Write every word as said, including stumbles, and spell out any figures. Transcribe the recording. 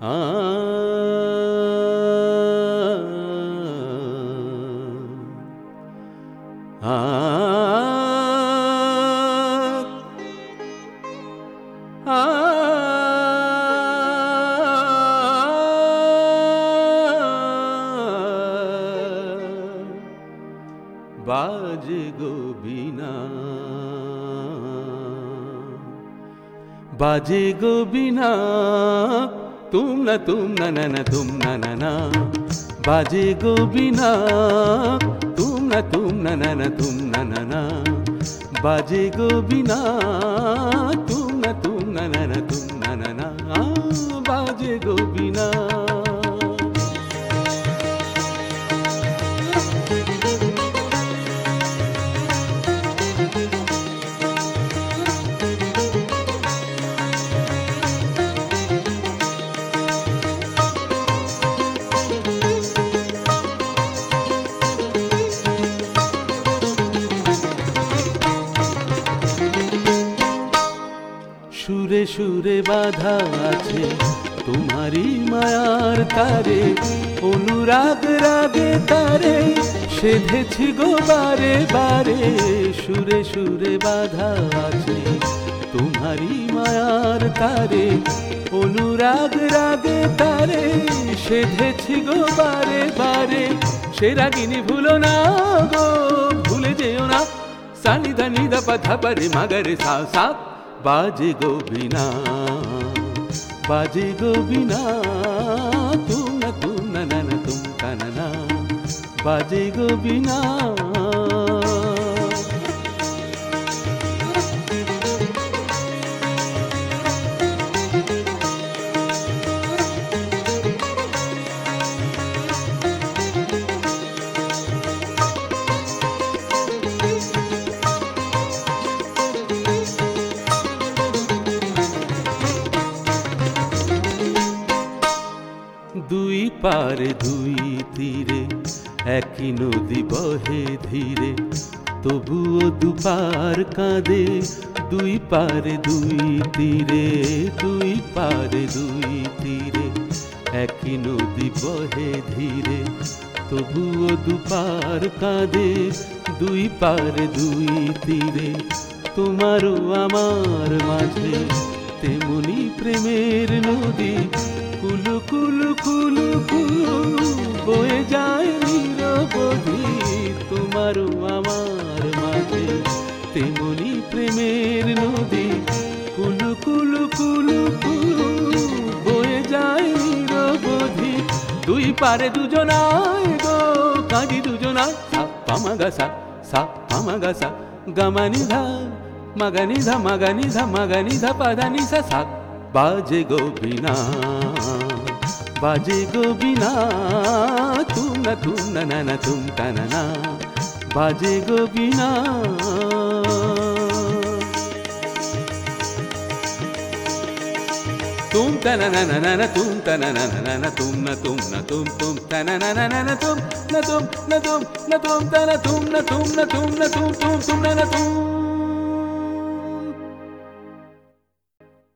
আ আ আ বাজে গো বীণা বাজে গো বীণা তুম না তুম না না না তুম না না না বাজে গো বীণা তুম না তুম না না না তুম না না না বাজে গো বীণা তুম না তুম না না না তুম না না না বাজে গো বীণা সুরে সুরে বাধা আছে তোমারই মায়ার তারে অনুরাগ রাগে তারে সেধেছি গো বারে বারে সুরে সুরে বাধা আছে তোমারই মায়ার তারে অনুরাগ রাগে তারে সেধেছি গো বারে বারে সে রাগিনী ভুলো না গো ভুলে যেও না সানি ধা নি ধা পা ধা পা রে মা গা রে সা সা বাজে গো বীণা বাজে গো বীণা তুম না তুম না না না তুম তা না না বাজে গো বীণা দুই পারে দুই তীরে একই নদী বহে ধীরে তবুও দুপার কাঁদে দুই পারে দুই তীরে দুই পারে দুই তীরে একই নদী বহে ধীরে তবুও দুপার কাঁদে দুই পারে দুই তীরে তোমারও আমার মাঝে তেমনি প্রেমের নদী কুলু কুলু কুলু কুলু বয়ে যায় নিরবধি তোমারও আমার মাঝে তেমনি প্রেমের নদী কুলু কুলু কুলু কুলু বয়ে যায় নিরবধি দুই পারে দুজনায় গো কাঁদি দুজনায় সা পামা গা সা সা পামা গা সা গামানি ধা মাগানি ধা মাগানি ধা মাগানি ধা পাদানি সা সা বাজে গো বীণা বাজে গো বীণা তুম না তুম না না না তুম তা না না বাজে গো বীণা তুম তা না না না না না তুম তা না না না না তুম না তুম না তুম তুম তা না না না না না তুম না তুম না তুম না তুম তা না তুম না তুম না তুম না তুম তুম তুম না না তুম